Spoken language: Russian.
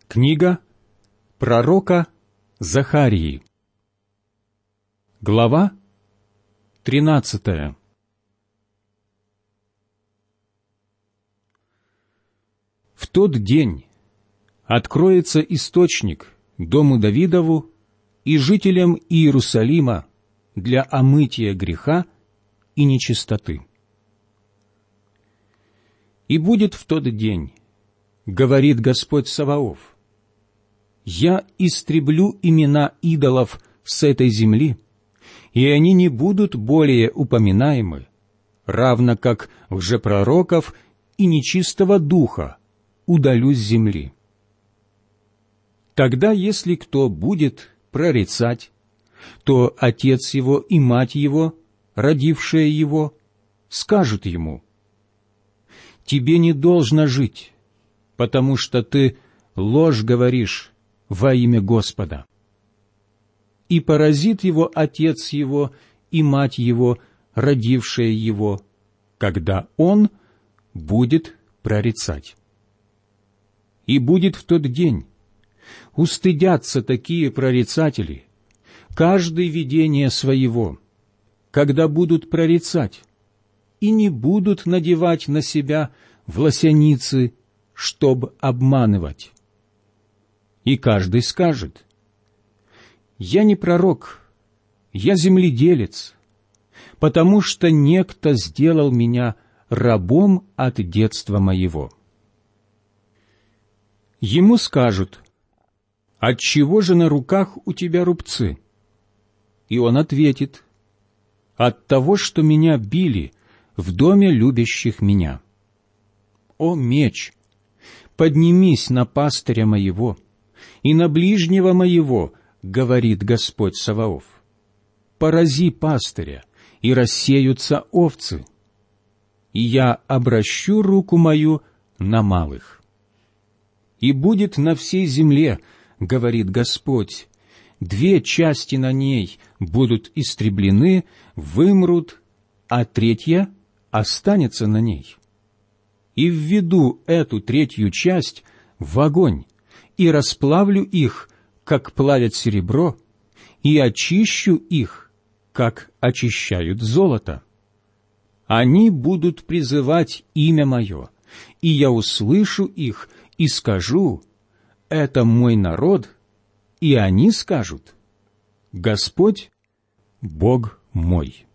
Книга пророка Захарии. Глава 13. В тот день откроется источник дому Давидову и жителям Иерусалима для омытия греха и нечистоты. И будет в тот день, говорит Господь Саваоф, я истреблю имена идолов с этой земли, и они не будут более упоминаемы, равно как лжепророков и нечистого духа удалю с земли. Тогда, если кто будет прорицать, то отец его и мать его, родившие его, скажут ему: «Тебе не должно жить, потому что ты ложь говоришь во имя Господа». И поразит его отец его и мать его, родившие его, когда он будет прорицать. И будет в тот день, устыдятся такие прорицатели, каждый видение своего, когда будут прорицать, и не будут надевать на себя власяницы, чтоб обманывать. И каждый скажет: «Я не пророк, я земледелец, потому что некто сделал меня рабом от детства моего». Ему скажут: «Отчего же на руках у тебя рубцы?» И он ответит: «От того, что меня били в доме любящих меня». «О меч, поднимись на пастыря моего и на ближнего моего, говорит Господь Саваоф. Порази пастыря, и рассеются овцы, и я обращу руку мою на малых. И будет на всей земле, говорит Господь, 2 части на ней будут истреблены, вымрут, а 3 останется на ней. И введу эту 3 часть в огонь, и расплавлю их, как плавят серебро, и очищу их, как очищают золото. Они будут призывать имя Мое, и я услышу их и скажу: это мой народ, и они скажут: Господь, Бог мой».